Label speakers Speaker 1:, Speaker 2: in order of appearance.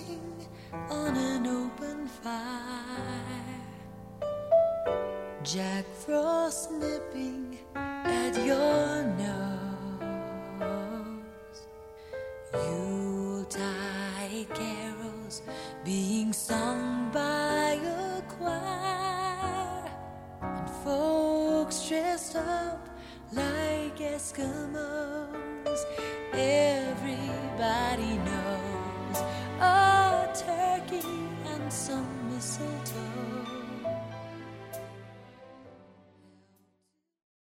Speaker 1: roasting on an open fire, Jack Frost nipping at your nose, Yuletide carols being sung by a choir, and folks dressed up like Eskimos. Everybody knows a turkey and some mistletoe